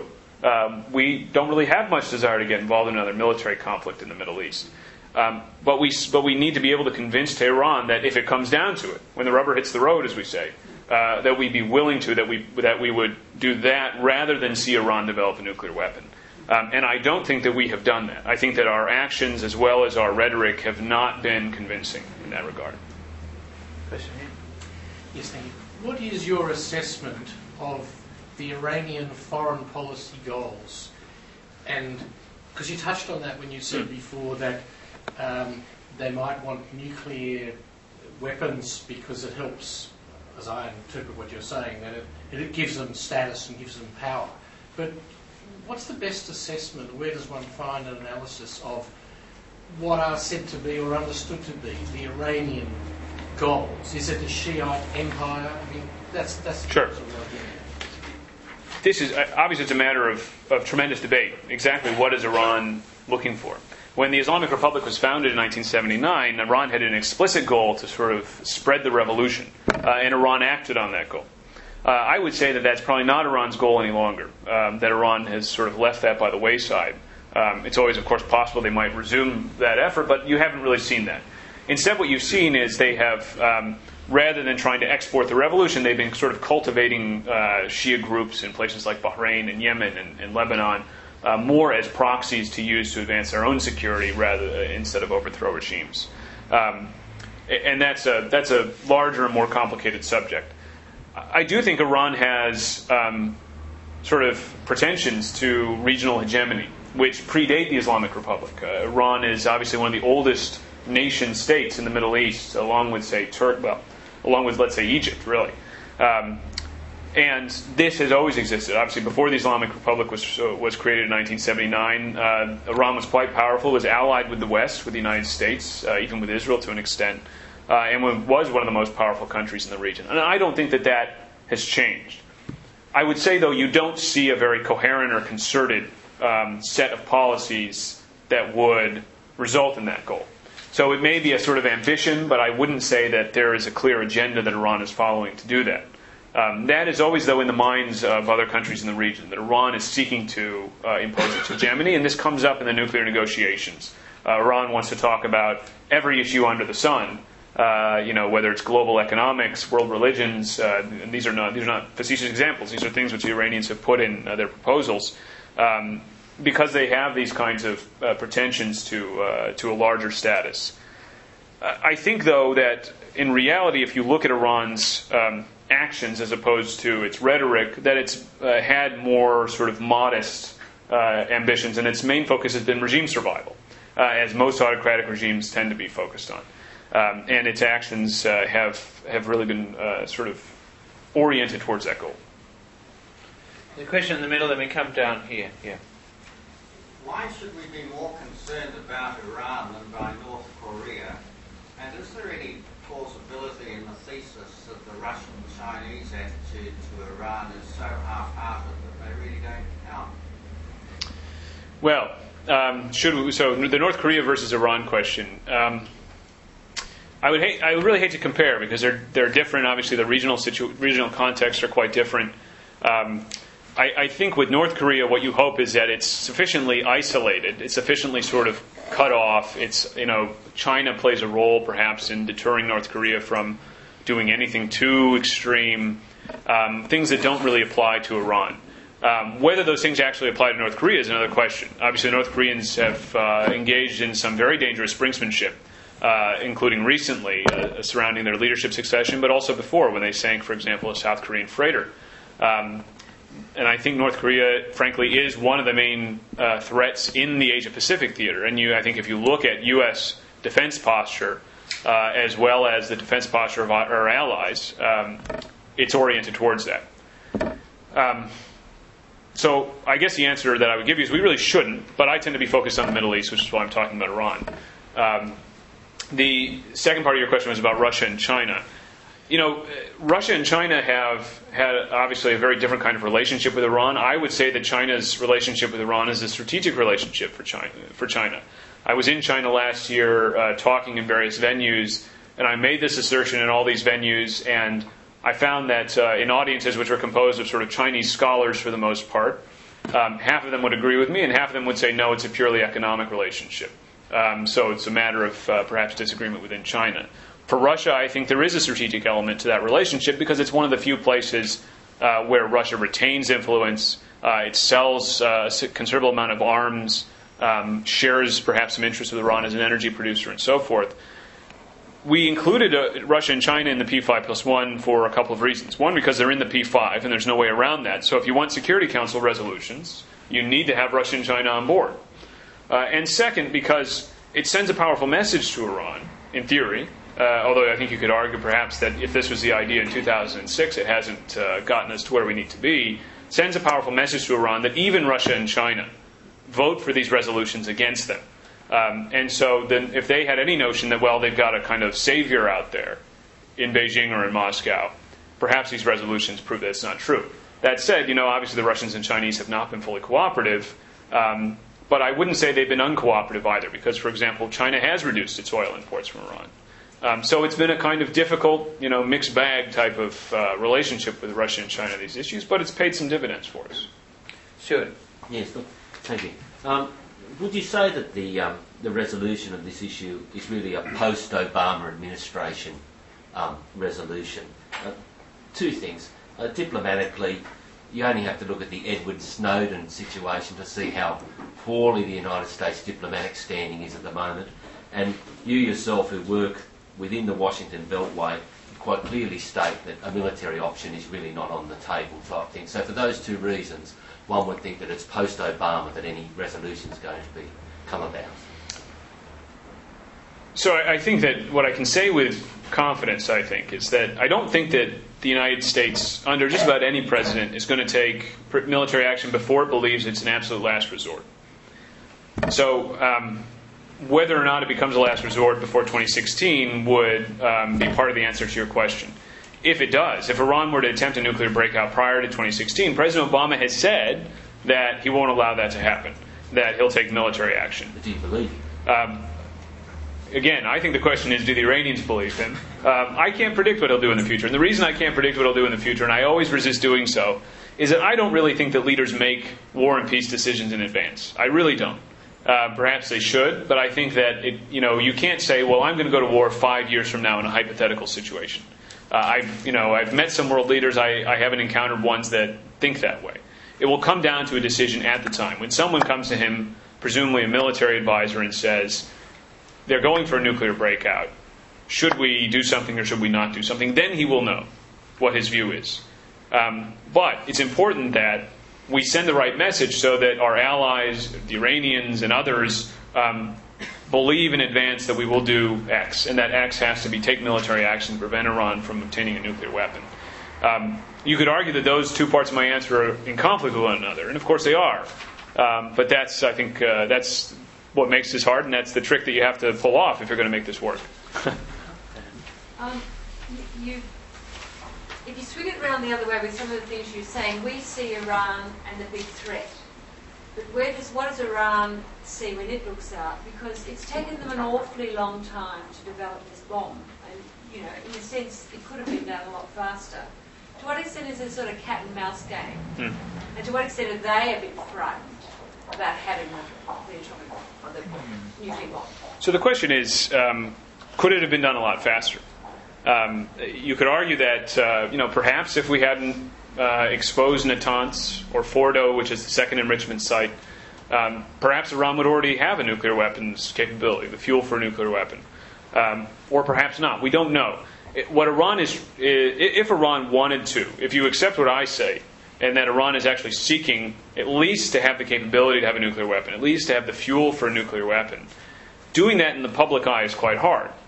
We don't really have much desire to get involved in another military conflict in the Middle East. But we need to be able to convince Tehran that if it comes down to it, when the rubber hits the road, as we say, that we'd be willing to, that we would do that rather than see Iran develop a nuclear weapon. And I don't think that we have done that. I think that our actions as well as our rhetoric have not been convincing in that regard. Question here. Yes, thank you. What is your assessment of the Iranian foreign policy goals? And because you touched on that when you said before that they might want nuclear weapons because it helps, as I interpret what you're saying, that it gives them status and gives them power. But what's the best assessment? Where does one find an analysis of what are said to be or understood to be the Iranian goals? Is it a Shiite empire? I mean, that's sure. Sort of idea. This is obviously it's a matter of tremendous debate. Exactly what is Iran looking for? When the Islamic Republic was founded in 1979, Iran had an explicit goal to sort of spread the revolution, and Iran acted on that goal. I would say that that's probably not Iran's goal any longer, that Iran has sort of left that by the wayside. It's always, of course, possible they might resume that effort, but you haven't really seen that. Instead, what you've seen is they have, rather than trying to export the revolution, they've been sort of cultivating Shia groups in places like Bahrain and Yemen and Lebanon, more as proxies to use to advance their own security instead of overthrow regimes. And that's a larger and more complicated subject. I do think Iran has sort of pretensions to regional hegemony, which predate the Islamic Republic. Iran is obviously one of the oldest nation states in the Middle East, along with, let's say, Egypt, really. And this has always existed. Obviously, before the Islamic Republic was created in 1979, Iran was quite powerful, was allied with the West, with the United States, even with Israel to an extent, and was one of the most powerful countries in the region. And I don't think that has changed. I would say, though, you don't see a very coherent or concerted set of policies that would result in that goal. So it may be a sort of ambition, but I wouldn't say that there is a clear agenda that Iran is following to do that. That is always, though, in the minds of other countries in the region, that Iran is seeking to impose its hegemony, and this comes up in the nuclear negotiations. Iran wants to talk about every issue under the sun, whether it's global economics, world religions. And these are not facetious examples. These are things which the Iranians have put in their proposals because they have these kinds of pretensions to a larger status. I think, though, that in reality, if you look at Iran's actions as opposed to its rhetoric, that it's had more sort of modest ambitions, and its main focus has been regime survival, as most autocratic regimes tend to be focused on. And its actions have really been sort of oriented towards that goal. The question in the middle, then we come down here. Yeah. Why should we be more concerned about Iran than by North Korea? And is there any plausibility in the thesis that the Russian-Chinese attitude to Iran is so half-hearted that they really don't count? Well, so the North Korea versus Iran question. I would really hate to compare because they're different. Obviously, the regional contexts are quite different. I think with North Korea, what you hope is that it's sufficiently isolated, it's sufficiently sort of cut off. China plays a role perhaps in deterring North Korea from doing anything too extreme, things that don't really apply to Iran. Whether those things actually apply to North Korea is another question. Obviously, the North Koreans have engaged in some very dangerous brinksmanship, including recently surrounding their leadership succession, but also before when they sank, for example, a South Korean freighter. And I think North Korea, frankly, is one of the main threats in the Asia-Pacific theater. And I think if you look at U.S. defense posture, as well as the defense posture of our allies, it's oriented towards that. So I guess the answer that I would give you is we really shouldn't, but I tend to be focused on the Middle East, which is why I'm talking about Iran. The second part of your question was about Russia and China. You know, Russia and China have had obviously a very different kind of relationship with Iran. I would say that China's relationship with Iran is a strategic relationship for China. I was in China last year talking in various venues, and I made this assertion in all these venues, and I found that in audiences which were composed of sort of Chinese scholars for the most part, half of them would agree with me, and half of them would say, no, it's a purely economic relationship. So it's a matter of perhaps disagreement within China. For Russia, I think there is a strategic element to that relationship because it's one of the few places where Russia retains influence. It sells a considerable amount of arms, shares perhaps some interest with Iran as an energy producer, and so forth. We included Russia and China in the P5+1 for a couple of reasons. One, because they're in the P5, and there's no way around that. So if you want Security Council resolutions, you need to have Russia and China on board. And second, because it sends a powerful message to Iran, in theory, although I think you could argue perhaps that if this was the idea in 2006, it hasn't gotten us to where we need to be, sends a powerful message to Iran that even Russia and China vote for these resolutions against them. And so then if they had any notion that, well, they've got a kind of savior out there in Beijing or in Moscow, perhaps these resolutions prove that it's not true. That said, you know, obviously the Russians and Chinese have not been fully cooperative, but I wouldn't say they've been uncooperative either, because, for example, China has reduced its oil imports from Iran. So it's been a kind of difficult, you know, mixed bag type of relationship with Russia and China, these issues, but it's paid some dividends for us. Sure. Yes, look, thank you. Would you say that the resolution of this issue is really a post-Obama administration resolution? Two things. Diplomatically, you only have to look at the Edward Snowden situation to see how poorly the United States diplomatic standing is at the moment. And you yourself, who work within the Washington Beltway, quite clearly state that a military option is really not on the table type thing. So for those two reasons, one would think that it's post-Obama that any resolution is going to come about. So I think that what I can say with confidence, I think, is that I don't think that the United States, under just about any president, is going to take military action before it believes it's an absolute last resort. So whether or not it becomes a last resort before 2016 would be part of the answer to your question. If it does, if Iran were to attempt a nuclear breakout prior to 2016, President Obama has said that he won't allow that to happen, that he'll take military action. Do you believe? Again, I think the question is, do the Iranians believe him? I can't predict what he'll do in the future. And the reason I can't predict what he'll do in the future, and I always resist doing so, is that I don't really think that leaders make war and peace decisions in advance. I really don't. Perhaps they should, but I think that you can't say, well, I'm going to go to war 5 years from now in a hypothetical situation. I've met some world leaders. I haven't encountered ones that think that way. It will come down to a decision at the time. When someone comes to him, presumably a military advisor, and says, they're going for a nuclear breakout, should we do something or should we not do something, then he will know what his view is. But it's important that we send the right message so that our allies, the Iranians and others, believe in advance that we will do X, and that X has to be take military action to prevent Iran from obtaining a nuclear weapon. You could argue that those two parts of my answer are in conflict with one another, and of course they are. But that's, I think, that's what makes this hard, and that's the trick that you have to pull off if you're going to make this work. If you swing it around the other way with some of the things you're saying, we see Iran and the big threat. But what does Iran see when it looks out? Because it's taken them an awfully long time to develop this bomb. And, in a sense, it could have been done a lot faster. To what extent is it a sort of cat and mouse game? And to what extent are they a bit frightened about having the atomic bomb or the nuclear bomb? So the question is, could it have been done a lot faster? You could argue that, perhaps if we hadn't exposed Natanz or Fordo, which is the second enrichment site, perhaps Iran would already have a nuclear weapons capability, the fuel for a nuclear weapon. Or perhaps not. We don't know. What Iran is, if Iran wanted to, if you accept what I say, and that Iran is actually seeking at least to have the capability to have a nuclear weapon, at least to have the fuel for a nuclear weapon, doing that in the public eye is quite hard.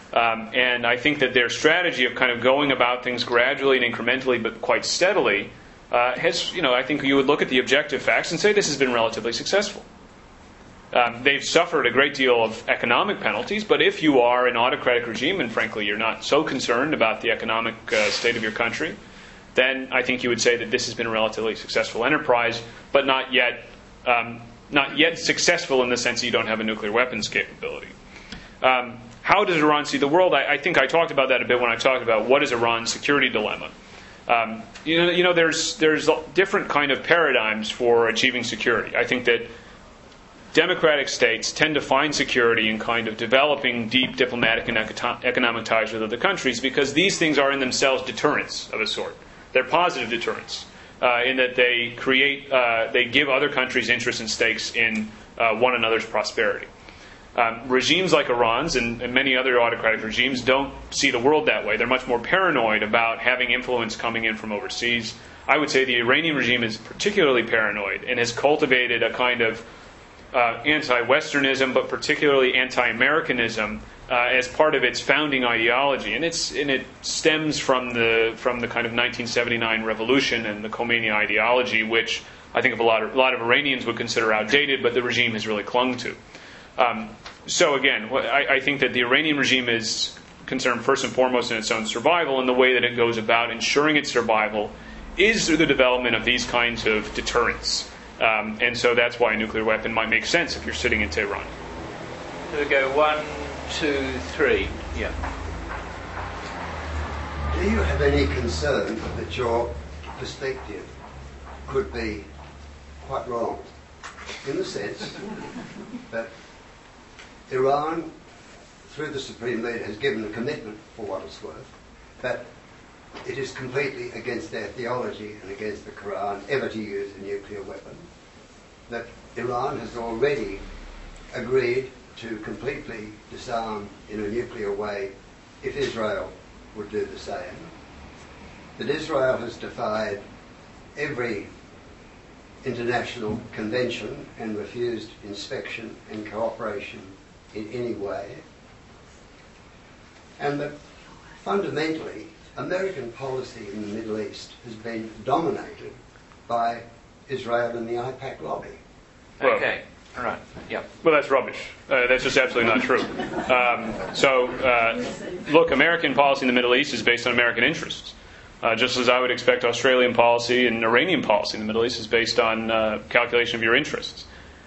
And I think that their strategy of kind of going about things gradually and incrementally but quite steadily has, I think you would look at the objective facts and say this has been relatively successful. They've suffered a great deal of economic penalties, but if you are an autocratic regime and frankly you're not so concerned about the economic state of your country, then I think you would say that this has been a relatively successful enterprise, but not yet successful in the sense that you don't have a nuclear weapons capability. How does Iran see the world? I think I talked about that a bit when I talked about what is Iran's security dilemma. There's different kind of paradigms for achieving security. I think that democratic states tend to find security in kind of developing deep diplomatic and economic ties with other countries because these things are in themselves deterrents of a sort. They're positive deterrents in that they give other countries interests and stakes in one another's prosperity. Regimes like Iran's and many other autocratic regimes don't see the world that way. They're much more paranoid about having influence coming in from overseas. I would say the Iranian regime is particularly paranoid and has cultivated a kind of anti-Westernism, but particularly anti-Americanism as part of its founding ideology, and it stems from the kind of 1979 revolution and the Khomeini ideology, which I think a lot of Iranians would consider outdated, but the regime has really clung to. So again, I think that the Iranian regime is concerned first and foremost in its own survival, and the way that it goes about ensuring its survival is through the development of these kinds of deterrents. And so that's why a nuclear weapon might make sense if you're sitting in Tehran. So we go 1, 2, 3. Yeah. Do you have any concern that your perspective could be quite wrong? In the sense that Iran, through the Supreme Leader, has given a commitment, for what it's worth, that it is completely against their theology and against the Quran ever to use a nuclear weapon. That Iran has already agreed to completely disarm in a nuclear way if Israel would do the same. That Israel has defied every international convention and refused inspection and cooperation in any way. And that fundamentally American policy in the Middle East has been dominated by Israel and the AIPAC lobby. Okay, all right, yeah. Well, that's rubbish. That's just absolutely not true. Look, American policy in the Middle East is based on American interests. Just as I would expect Australian policy and Iranian policy in the Middle East is based on calculation of your interests.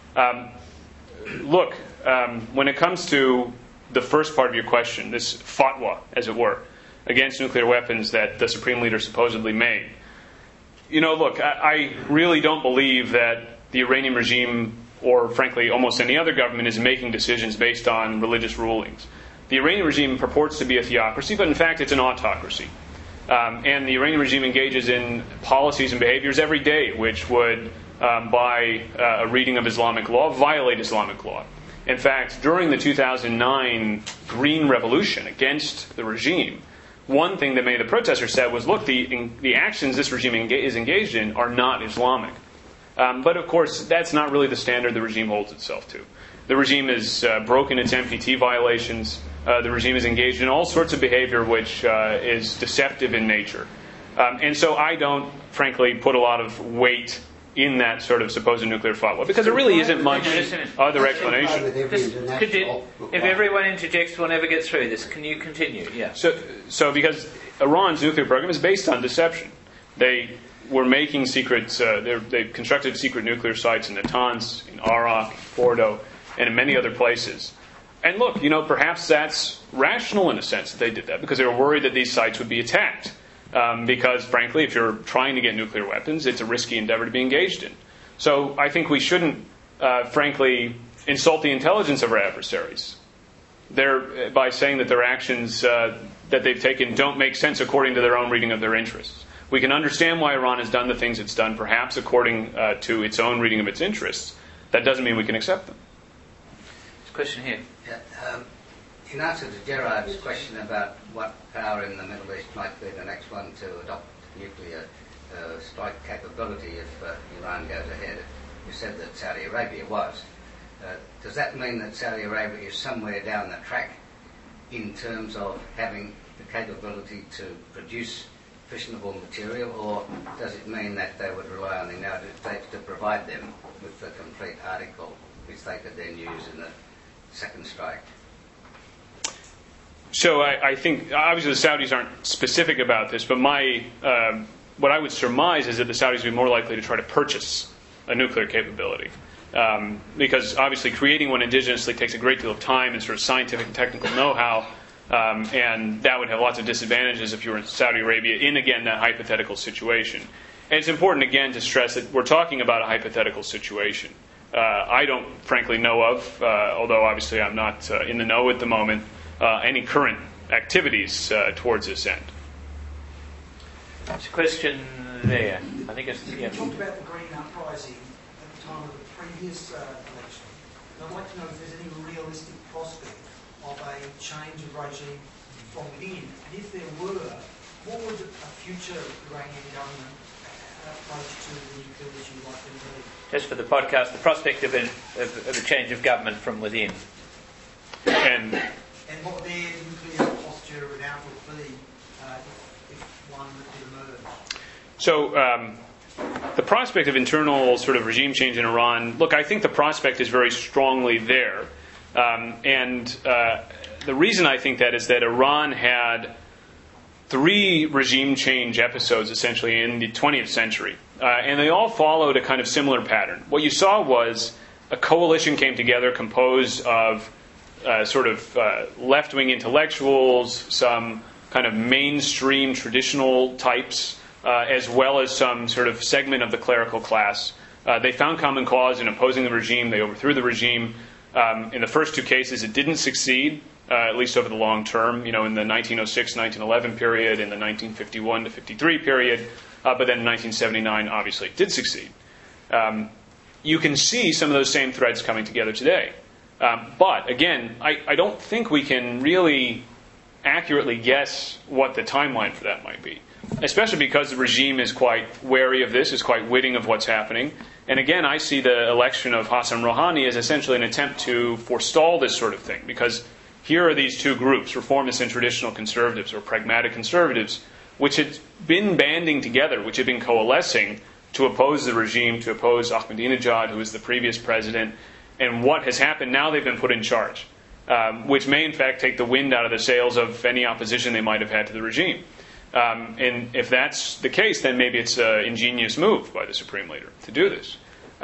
Look, when it comes to the first part of your question, this fatwa, as it were, against nuclear weapons that the Supreme Leader supposedly made. Look, I really don't believe that the Iranian regime, or frankly almost any other government, is making decisions based on religious rulings. The Iranian regime purports to be a theocracy, but in fact it's an autocracy. And the Iranian regime engages in policies and behaviors every day which would, by a reading of Islamic law, violate Islamic law. In fact, during the 2009 Green Revolution against the regime, one thing that many of the protesters said was, look, the actions this regime is engaged in are not Islamic. But of course, that's not really the standard the regime holds itself to. The regime has broken its NPT violations. The regime is engaged in all sorts of behavior which is deceptive in nature. And so I don't, frankly, put a lot of weight in that sort of supposed nuclear fatwa, because there really isn't much other explanation. If everyone interjects, we'll never get through this. Can you continue? Yeah. So because Iran's nuclear program is based on deception. They were making secrets, they constructed secret nuclear sites in Natanz, in Arak, Fordo, and in many other places. And look, perhaps that's rational in a sense that they did that, because they were worried that these sites would be attacked. Because, frankly, if you're trying to get nuclear weapons, it's a risky endeavor to be engaged in. So I think we shouldn't, frankly, insult the intelligence of our adversaries. By saying that their actions that they've taken don't make sense according to their own reading of their interests. We can understand why Iran has done the things it's done, perhaps according to its own reading of its interests. That doesn't mean we can accept them. There's a question here. Yeah, in answer to Gerard's question about what power in the Middle East might be the next one to adopt nuclear strike capability if Iran goes ahead, you said that Saudi Arabia was. Does that mean that Saudi Arabia is somewhere down the track in terms of having the capability to produce fissionable material, or does it mean that they would rely on the United States to provide them with the complete article, which they could then use in the second strike? So I think, obviously the Saudis aren't specific about this, but what I would surmise is that the Saudis would be more likely to try to purchase a nuclear capability. Because obviously creating one indigenously takes a great deal of time and sort of scientific and technical know-how, and that would have lots of disadvantages if you were in Saudi Arabia in, again, that hypothetical situation. And it's important, again, to stress that we're talking about a hypothetical situation. I don't, frankly, know of, although obviously I'm not in the know at the moment, any current activities towards this end. There's a question there. I think it's... You talked about the Green Uprising at the time of the previous election. I'd like to know if there's any realistic prospect of a change of regime from within, and if there were, what would a future Iranian government approach to the nuclear issue like to be? Just for the podcast, the prospect of a change of government from within. And what their nuclear posture and outlook be if one did emerge? So the prospect of internal sort of regime change in Iran, look, I think the prospect is very strongly there. And the reason I think that is that Iran had 3 regime change episodes essentially in the 20th century. And they all followed a kind of similar pattern. What you saw was a coalition came together composed of left-wing intellectuals, some kind of mainstream traditional types, as well as some sort of segment of the clerical class. They found common cause in opposing the regime. They overthrew the regime. In the first 2 cases, it didn't succeed, at least over the long term, in the 1906-1911 period, in the 1951 to 53 period, but then in 1979, obviously, it did succeed. You can see some of those same threads coming together today. But, again, I don't think we can really accurately guess what the timeline for that might be, especially because the regime is quite wary of this, is quite witting of what's happening. And again, I see the election of Hassan Rouhani as essentially an attempt to forestall this sort of thing, because here are these 2 groups, reformists and traditional conservatives, or pragmatic conservatives, which had been banding together, which had been coalescing to oppose the regime, to oppose Ahmadinejad, who was the previous president. And what has happened now, they've been put in charge, which may in fact take the wind out of the sails of any opposition they might have had to the regime. And if that's the case, then maybe it's an ingenious move by the Supreme Leader to do this.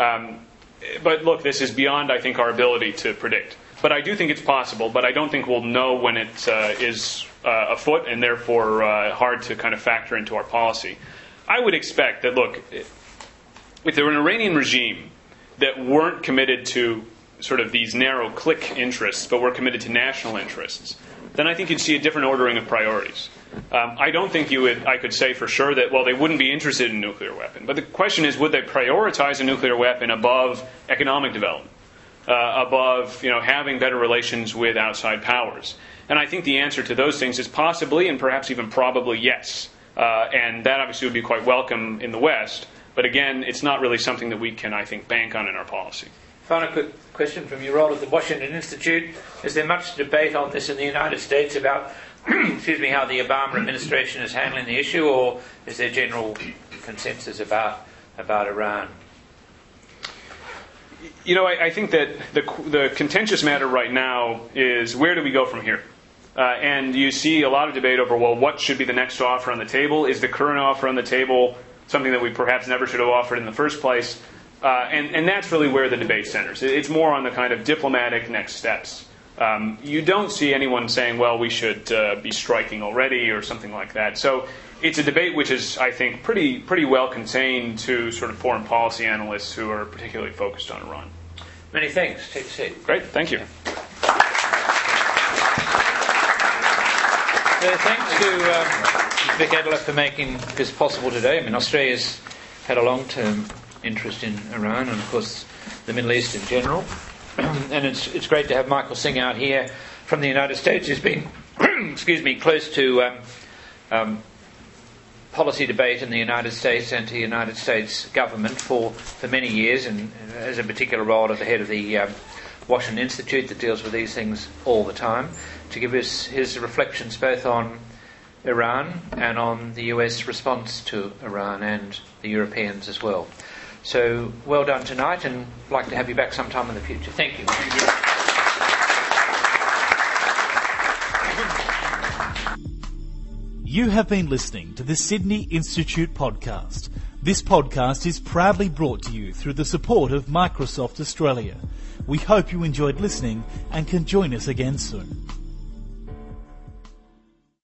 But look, this is beyond, I think, our ability to predict. But I do think it's possible, but I don't think we'll know when it is afoot and therefore hard to kind of factor into our policy. I would expect that, look, if there were an Iranian regime that weren't committed to sort of these narrow clique interests, but were committed to national interests, then I think you'd see a different ordering of priorities. I don't think I could say for sure that, well, they wouldn't be interested in a nuclear weapon. But the question is, would they prioritize a nuclear weapon above economic development, above having better relations with outside powers? And I think the answer to those things is possibly and perhaps even probably yes. And that obviously would be quite welcome in the West. But again, it's not really something that we can, I think, bank on in our policy. Final quick question from your role at the Washington Institute. Is there much debate on this in the United States about how the Obama administration is handling the issue, or is there general consensus about Iran? I think that the contentious matter right now is where do we go from here? And you see a lot of debate over, well, what should be the next offer on the table? Is the current offer on the table something that we perhaps never should have offered in the first place? And that's really where the debate centers. It's more on the kind of diplomatic next steps. You don't see anyone saying, well, we should be striking already or something like that. So it's a debate which is, I think, pretty well contained to sort of foreign policy analysts who are particularly focused on Iran. Many thanks. Take a seat. Great. Thank you. Thanks to Vic Adler for making this possible today. I mean, Australia's had a long-term interest in Iran and, of course, the Middle East in general. And it's great to have Michael Singh out here from the United States, who's been, close to policy debate in the United States and to the United States government for many years, and has a particular role at the head of the Washington Institute that deals with these things all the time, to give us his reflections both on Iran and on the US response to Iran and the Europeans as well. So well done tonight, and I'd like to have you back sometime in the future. Thank you. You have been listening to the Sydney Institute podcast. This podcast is proudly brought to you through the support of Microsoft Australia. We hope you enjoyed listening and can join us again soon.